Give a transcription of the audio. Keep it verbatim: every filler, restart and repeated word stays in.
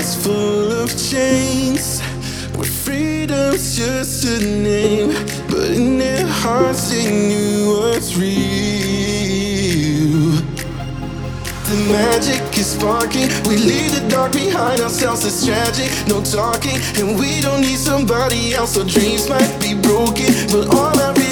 hearts full of chains, where freedom's just a name, but in their hearts they knew what's real. The magic is sparking, we leave the dark behind ourselves, it's tragic, no talking, and we don't need somebody else. Our dreams might be broken, but all I